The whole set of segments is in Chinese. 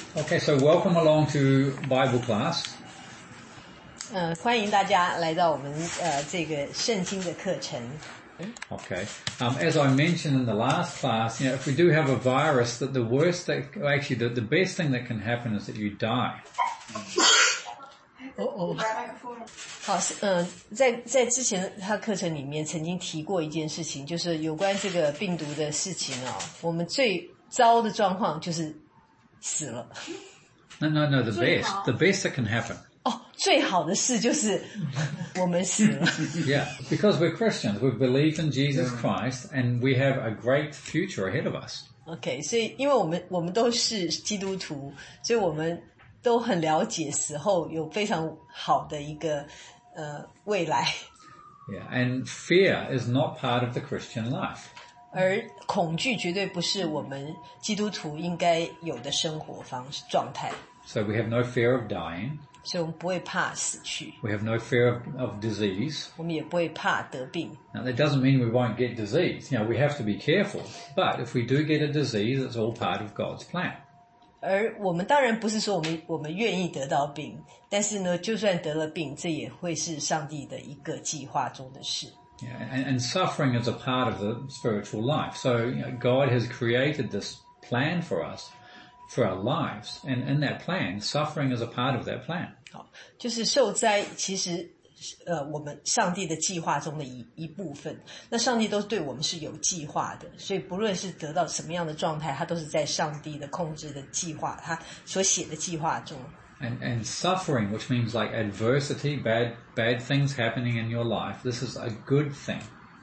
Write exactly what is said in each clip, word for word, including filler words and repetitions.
Okay, so welcome along to Bible class. 呃，欢迎大家来到我们呃这个圣经的课程。 Okay. Um, as I mentioned in the last class, you know, if we do have a virus, that the worst that actually the, the best thing that can happen is that you die. 哦哦，好，嗯、呃，在在之前他课程里面曾经提过一件事情，就是有关这个病毒的事情哦。我们最糟的状况就是死了。 No, no, no. The best, the best that can happen. 哦，最好的事就是我们死了。 Yeah, because we're Christians, we believe in Jesus Christ, and we have a great future ahead of us. OK， 所以因为我们我们都是基督徒，所以我们都很了解死后有非常好的一个呃未来。 Yeah, and fear is not part of the Christian life. 而恐惧绝对不是我们基督徒应该有的生活方式状态。 So we have no fear of dying. 所以我们不会怕死去。 We have no fear of, of disease. 我们也不会怕得病。 Now that doesn't mean we won't get disease. You know, we have to be careful. But if we do get a disease, it's all part of God's plan. 而我们当然不是说我们我们愿意得到病，但是呢，就算得了病，这也会是上帝的一个计划中的事。 Yeah, and, and suffering is a part of the spiritual life. So you know, God has created this plan for us, for our lives, and in that plan, suffering is a part of that plan. 好，就是受灾，其实呃，我们上帝的计划中的一一部分。那上帝都对我们是有计划的，所以不论是得到什么样的状态，它都是在上帝的控制的计划，他所写的计划中。 And, and suffering, which means like adversity, bad, bad things happening in your life, this is a good thing.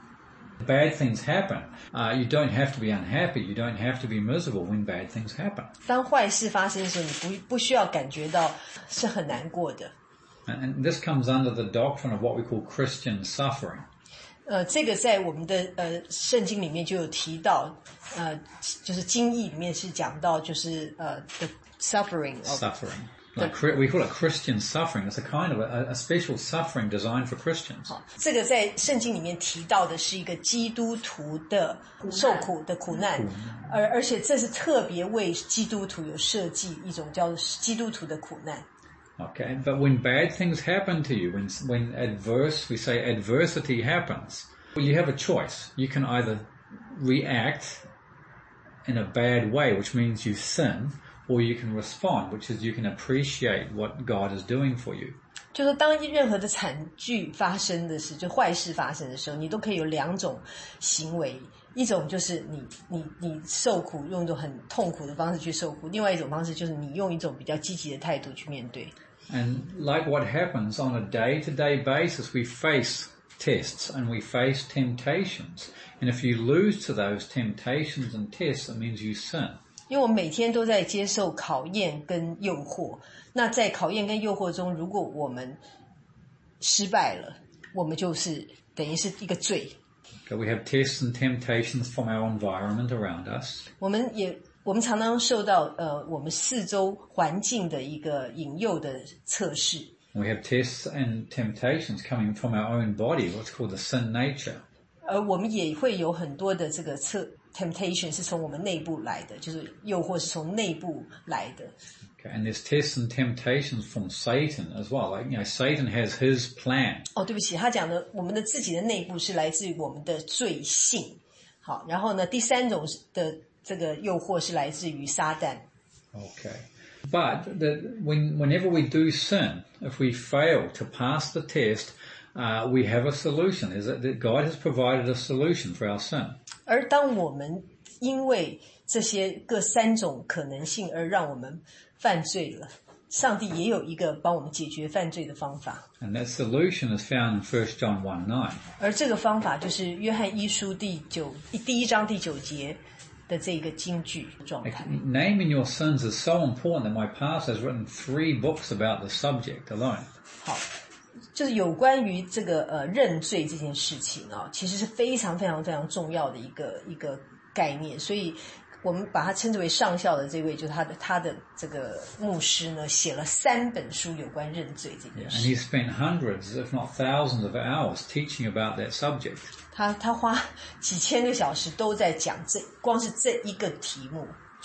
Bad things happen. Uh, you don't have to be unhappy. You don't have to be miserable when bad things happen. 当坏事发生的时候，你不不需要感觉到是很难过的。 And, and this comes under the doctrine of what we call Christian suffering. 呃，这个在我们的呃圣经里面就有提到，呃，就是经义里面是讲到，就是呃 the suffering of suffering. Like, we call it Christian suffering. It's a kind of a, a special suffering designed for Christians. 好，这个在圣经里面提到的是一个基督徒的受苦的苦难，而而且这是特别为基督徒有设计一种叫基督徒的苦难。 Okay, but when bad things happen to you, when when adverse, we say adversity happens, well, you have a choice. You can either react in a bad way, which means you sin, or you can respond, which is you can appreciate what God is doing for you. 就是当任何的惨剧发生的时候，就坏事发生的时候，你都可以有两种行为，一种就是你你你受苦，用一种很痛苦的方式去受苦；另外一种方式就是你用一种比较积极的态度去面对。 And like what happens on a day-to-day basis, we face tests and we face temptations. And if you lose to those temptations and tests, it means you sin. 因为我们每天都在接受考验跟诱惑，那在考验跟诱惑中，如果我们失败了，我们就是等于是一个罪。 Okay, we have tests and temptations from our environment around us. 我们也我们常常受到呃我们四周环境的一个引诱的测试。 We have tests and temptations coming from our own body, what's called the sin nature. 而我们也会有很多的这个测 temptation 是从我们内部来的，就是诱惑是从内部来的。 Okay, and there's tests and temptations from Satan as well. Like, you know, Satan has his plan. 哦，对不起，他讲的我们的自己的内部是来自于我们的罪性。好，然后呢，第三种的这个诱惑是来自于撒旦。 Okay. But the, when, whenever we do sin, if we fail to pass the test, uh, we have a solution. Is that God has provided a solution for our sin. 而当我们因为这些各三种可能性而让我们犯罪了，上帝也有一个帮我们解决犯罪的方法。 And that solution is found in First John one nine. 而这个方法就是约翰一书第九第一章第九节的这个金句状态。 Naming your sins is so important that my pastor has written three books about the subject alone. 好，就是有关于这个呃认罪这件事情啊，其实是非常非常非常重要的一个一个概念，所以我们把它称之为上校的这位，就是他的他的这个牧师呢，写了三本书有关认罪这件事。 And he spent hundreds, if not thousands, of hours teaching about that subject. 他他花几千个小时都在讲这光是这一个题目，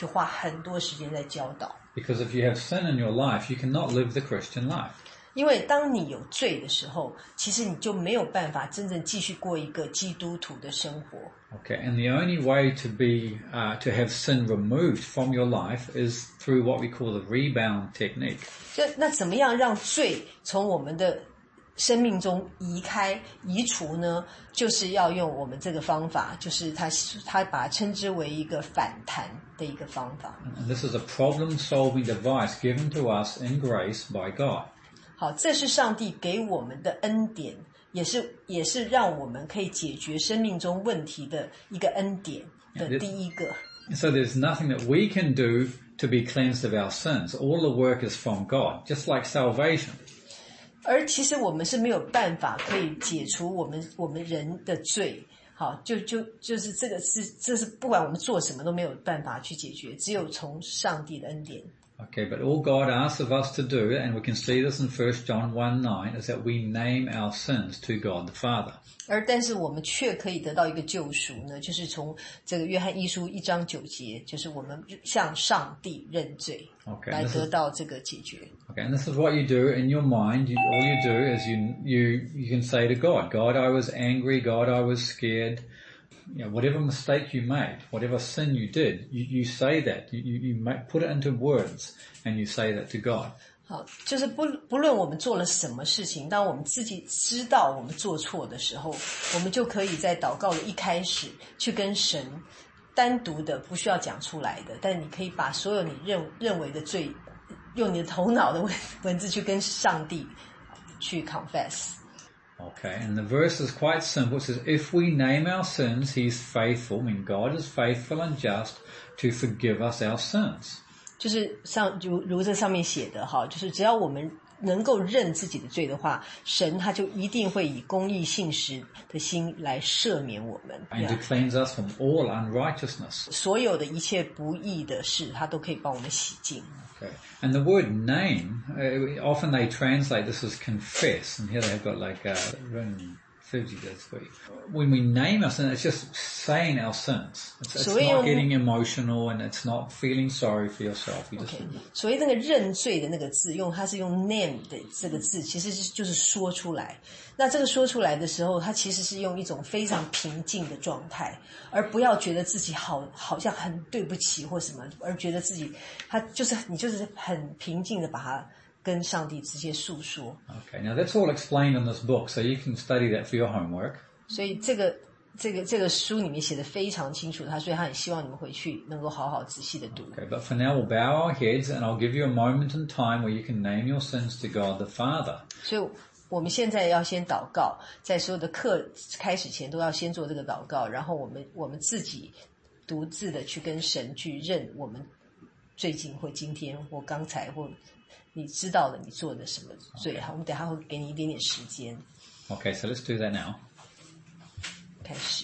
就花很多时间在教导。 Because if you have sin in your life, you cannot live the Christian life. 因为当你有罪的时候，其实你就没有办法真正继续过一个基督徒的生活。 Okay, and the only way to be uh, to have sin removed from your life is through what we call the rebound technique. 就那怎么样让罪从我们的生命中移开移除呢？就是要用我们这个方法，就是他他把它称之为一个反弹的一个方法。 And this is a problem-solving device given to us in grace by God. 好，这是上帝给我们的恩典，也是也是让我们可以解决生命中问题的一个恩典的第一个。 So there's nothing that we can do to be cleansed of our sins. All the work is from God, just like salvation. 而其实我们是没有办法可以解除我们我们人的罪，好，就就就是这个是这是不管我们做什么都没有办法去解决，只有从上帝的恩典。 Okay, but all God asks of us to do, and we can see this in First John one nine, is that we name our sins to God the Father. 而但是我们却可以得到一个救赎呢，就是从这个约翰一书一章九节，就是我们向上帝认罪， Okay, 来 this 得 is, 到这个解决。 okay, and this is what you do in your mind. You, all you do is you you you can say to God, God, I was angry. God, I was scared. You know, whatever mistake you made, whatever sin you did, you, you say that. You, you, you make, put it into words and you say that to God. 好，就是不不论我们做了什么事情，当我们自己知道我们做错的时候，我们就可以在祷告的一开始去跟神单独的，不需要讲出来的，但你可以把所有你认认为的罪，用你的头脑的文文字去跟上帝去 confess。 Okay, and the verse is quite simple. It says, if we name our sins, he's faithful. I mean, God is faithful and just to forgive us our sins. 就是上如如这上面写的哈，就是只要我们能够认自己的罪的话，神他就一定会以公义信实的心来赦免我们， And to cleanse us from all unrighteousness. 所有的一切不义的事，他都可以帮我们洗净。 Okay. And the word name, uh, often they translate this as confess, and here they've got like uh, thirty-three. When we name our sin, it's just saying our sins. It's, it's not getting emotional and it's not feeling sorry for yourself. You just, okay. 所以那个认罪的那个字，用它是用 name 的这个字，其实是就是说出来。那这个说出来的时候，它其实是用一种非常平静的状态，而不要觉得自己好好像很对不起或什么，而觉得自己他就是你就是很平静的把它跟上帝直接诉说。 Okay, now that's all explained in this book, so you can study that for your homework. 所以这个这个这个书里面写的非常清楚，他所以他很希望你们回去能够好好仔细的读。 Okay, but for now we'll bow our heads and I'll give you a moment in time where you can name your sins to God the Father. 所以我们现在要先祷告，在所有的课开始前都要先做这个祷告，然后我们我们自己独自的去跟神去认我们最近或今天或刚才或你知道的你做的什么罪。 Okay. 好，我们等一下会给你一点点时间。 Okay, so let's do that now. 开始。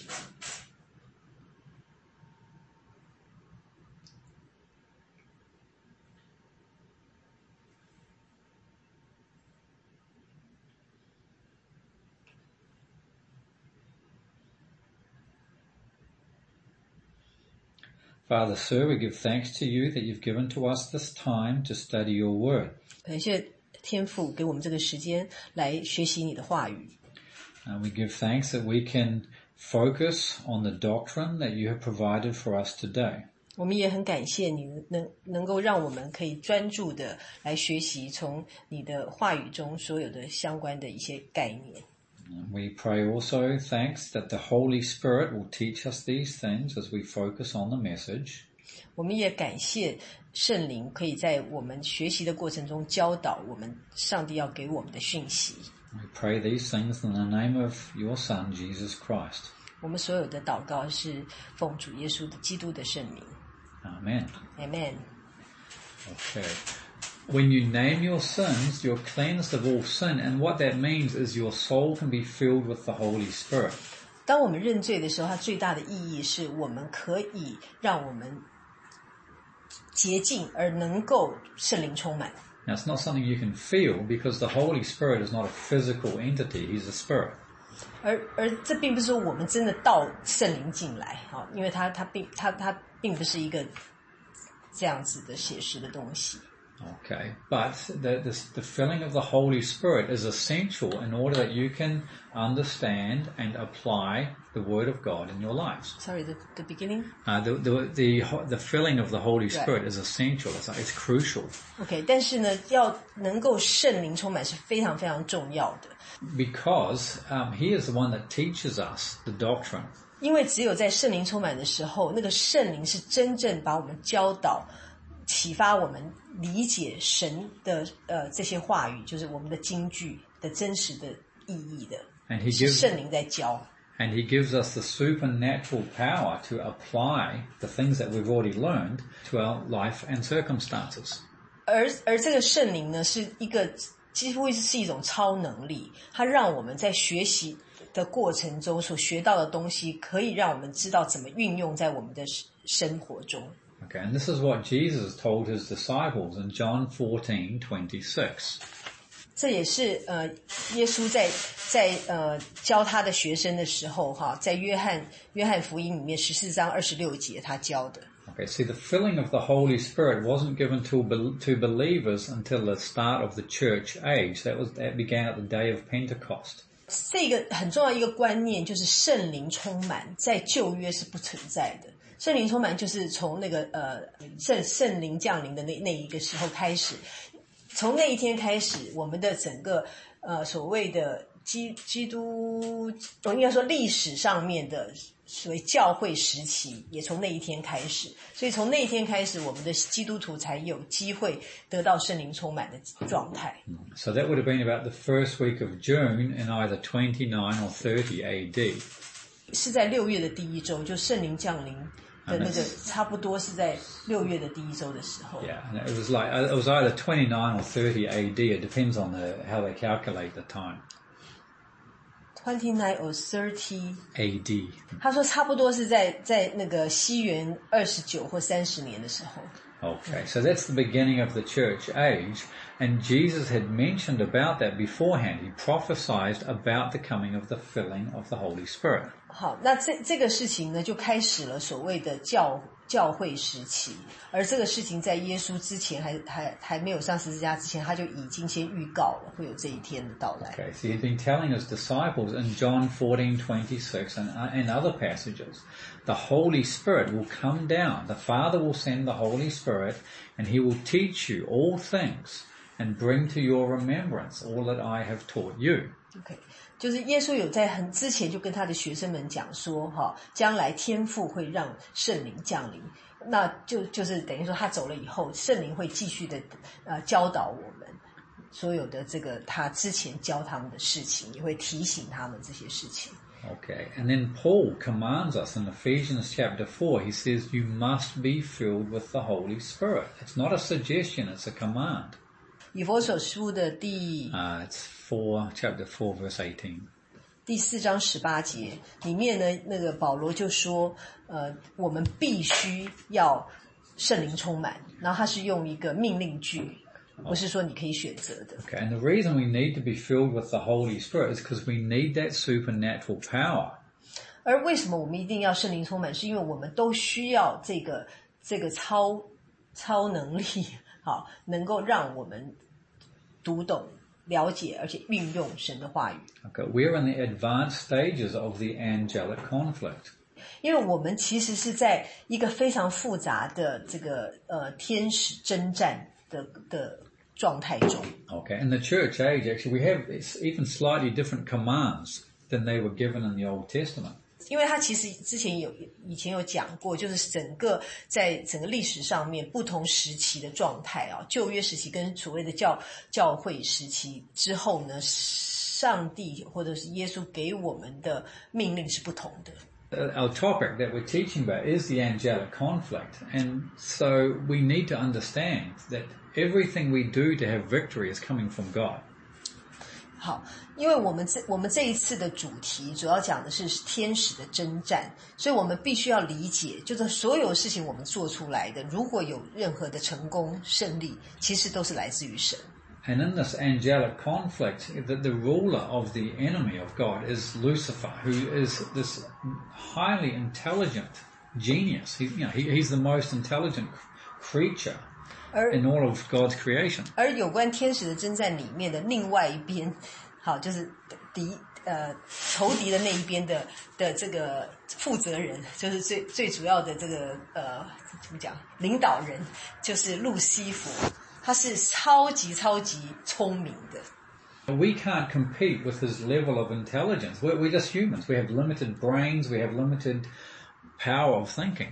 Father, sir, we give thanks to you that you've given to us this time to study your word. 感谢天父给我们这个时间来学习你的话语。 And we give thanks that we can focus on the doctrine that you have provided for us today. 我们也很感谢你能能够让我们可以专注的来学习从你的话语中所有的相关的一些概念。 And we pray also thanks that the Holy Spirit will teach us these things as we focus on the message. 我们也感谢圣灵可以在我们学习的过程中教导我们上帝要给我们的讯息。 We pray these things in the name of your Son, Jesus Christ. 我们所有的祷告是奉主耶稣的基督的圣名。 Amen. Amen. Okay. When you name your sins, you're cleansed of all sin, and what that means is your soul can be filled with the Holy Spirit. 当我们认罪的时候，它最大的意义是我们可以让我们洁净而能够圣灵充满。 Now, it's not something you can feel because the Holy Spirit is not a physical entity, he's a spirit. 而而这并不是说我们真的到圣灵进来，因为它它并它它并不是一个这样子的写实的东西。 Okay, but the, the, the filling of the Holy Spirit is essential in order that you can understand and apply the Word of God in your lives. Sorry, the, the beginning? Uh, the, the, the, the filling of the Holy Spirit is essential. It's, it's crucial. Okay, 但是呢，要能够圣灵充满是非常非常重要的。 Because um, He is the one that teaches us the doctrine. 因为只有在圣灵充满的时候，那个圣灵是真正把我们教导、启发我们理解神的呃这些话语，就是我们的经句的真实的意义的。 And he 是 gives, 圣灵在教。 and He gives us the supernatural power to apply the things that we've already learned to our life and circumstances. 而而这个圣灵呢，是一个几乎是一种超能力，它让我们在学习的过程中所学到的东西，可以让我们知道怎么运用在我们的生活中。 Okay, and this is what Jesus told His disciples in John fourteen twenty-six. 这也是呃耶稣在在呃教他的学生的时候哈，在约翰约翰福音里面十四章二十六节他教的。 Okay, see, the filling of the Holy Spirit wasn't given to to believers until the start of the church age. That was that began at the day of Pentecost. 这个很重要一个观念就是圣灵充满，在旧约是不存在的。圣灵充满就是从那个呃圣圣灵降临的那那一个时候开始，从那一天开始，我们的整个呃所谓的基基督，我应该说历史上面的所谓教会时期，也从那一天开始。所以从那一天开始，我们的基督徒才有机会得到圣灵充满的状态。 So that would have been about the first week of June in either twenty-nine or thirty A D. 是在六月的第一周，就圣灵降临的那个，差不多是在六月的第一周的时候。 Yeah, and it was like it was either twenty-nine or thirty A D. It depends on the how they calculate the time. twenty-nine or thirty A D. 他说差不多是在在那个西元二十九或三十年的时候。 Okay, so that's the beginning of the church age, and Jesus had mentioned about that beforehand. He prophesied about the coming of the filling of the Holy Spirit. 好，那这这个事情呢，就开始了所谓的教教会时期，而这个事情在耶稣之前还还还没有上十字架之前，他就已经先预告了会有这一天的到来。 Okay, so he'd been telling his disciples in John fourteen twenty-six and and other passages, the Holy Spirit will come down. The Father will send the Holy Spirit, and He will teach you all things and bring to your remembrance all that I have taught you. Okay. 就是耶稣有在很之前就跟他的学生们讲说，哈，将来天父会让圣灵降临，那就就是等于说他走了以后，圣灵会继续的呃教导我们所有的这个他之前教他们的事情，也会提醒他们这些事情。 Okay, and then Paul commands us in Ephesians chapter four. He says, "You must be filled with the Holy Spirit." It's not a suggestion; it's a command. 以弗所书的第 Uh, it's four, chapter four, verse eighteen. 第四章十八节里面呢，那个保罗就说，呃，我们必须要圣灵充满，然后他是用一个命令句，不是说你可以选择的。 Okay, and the reason we need to be filled with the Holy Spirit is because we need that supernatural power. 而为什么我们一定要圣灵充满？是因为我们都需要这个这个超超能力，好，能够让我们读懂、了解，而且运用神的话语。 Okay, we're in the advanced stages of the angelic conflict. 因为我们其实是在一个非常复杂的这个呃天使征战的的状态中。 Okay, in the church age, actually, we have even slightly different commands than they were given in the Old Testament. 因为他其实之前有以前有讲过，就是整个在整个历史上面不同时期的状态啊，旧约时期跟所谓的教教会时期之后呢，上帝或者是耶稣给我们的命令是不同的。 Our topic that we're teaching about is the angelic conflict, and so we need to understand that everything we do to have victory is coming from God. 好，因为我们这我们这一次的主题主要讲的是天使的征战，所以我们必须要理解，就是所有事情我们做出来的，如果有任何的成功胜利，其实都是来自于神。 And in this angelic conflict, the, the ruler of the enemy of God is Lucifer, who is this highly intelligent genius. He, you know, he, he's the most intelligent creature 而 in all of God's creation. 而有关天使的征战里面的另外一边，好，就是敌呃仇敌的那一边的的这个负责人，就是最最主要的这个呃怎么讲领导人，就是路西弗，他是超级超级聪明的。 We can't compete with his level of intelligence. We're, we're just humans. We have limited brains. We have limited power of thinking.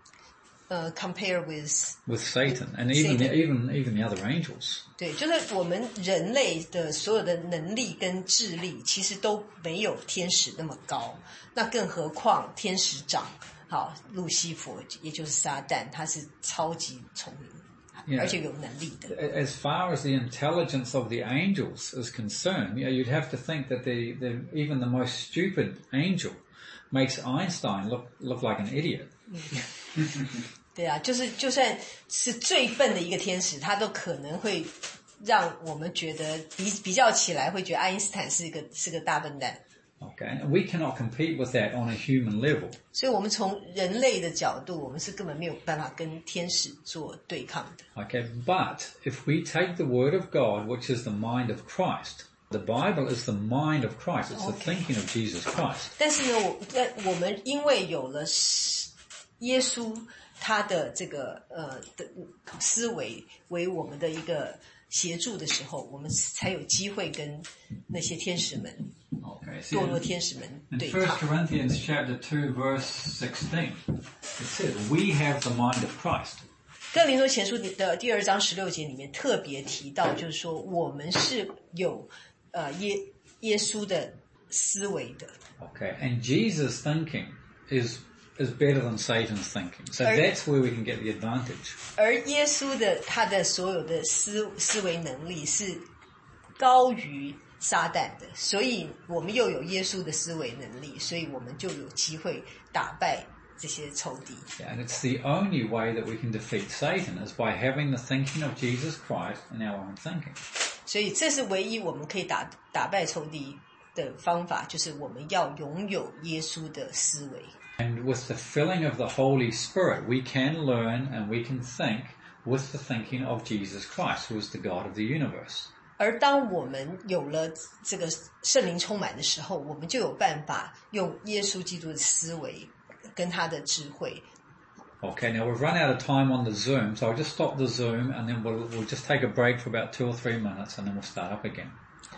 Uh, compare with with Satan and even Satan. even even the other angels. 对，就是我们人类的所有的能力跟智力，其实都没有天使那么高。那更何况天使长，好，路西弗，也就是撒旦，他是超级聪明。 Yeah. 而且有能力的。 As far as the intelligence of the angels is concerned, you know, you'd have to think that the, the even the most stupid angel makes Einstein look look like an idiot. 对啊，就是就算是最笨的一个天使，他都可能会让我们觉得比比较起来，会觉得爱因斯坦是一个是个大笨蛋。 Okay, and we cannot compete with that on a human level. 所以我们从人类的角度，我们是根本没有办法跟天使做对抗的。 Okay, but if we take the word of God, which is the mind of Christ, the Bible is the mind of Christ. It's the thinking of Jesus Christ. 但是呢，我我们因为有了耶稣他的这个呃的思维为我们的一个协助的时候，我们才有机会跟那些天使们。 Okay, 堕落天使们对抗。 In First Corinthians chapter two, verse sixteen, it says, "We have the mind of Christ." 哥林多前书的第二章十六节里面特别提到，就是说我们是有呃耶耶稣的思维的。 Okay, and Jesus' thinking is is better than Satan's thinking, so that's where we can get the advantage. 而耶稣的他的所有的思思维能力是高于撒旦的，所以我们又有耶稣的思维能力，所以我们就有机会打败这些仇敌。 Yeah, and it's the only way that we can defeat Satan is by having the thinking of Jesus Christ in our own thinking. 所以这是唯一我们可以打打败仇敌的方法，就是我们要拥有耶稣的思维。 And with the filling of the Holy Spirit, we can learn and we can think with the thinking of Jesus Christ, who is the God of the universe. 而当我们有了这个圣灵充满的时候，我们就有办法用耶稣基督的思维跟他的智慧。 Okay, now we've run out of time on the Zoom, so I'll just stop the Zoom and then we'll, we'll just take a break for about two or three minutes and then we'll start up again.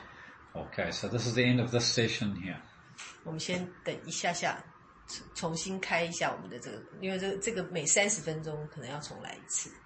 Okay, so this is the end of this session here. 我们先等一下下，重新开一下我们的这个，因为这个这个每三十分钟可能要重来一次。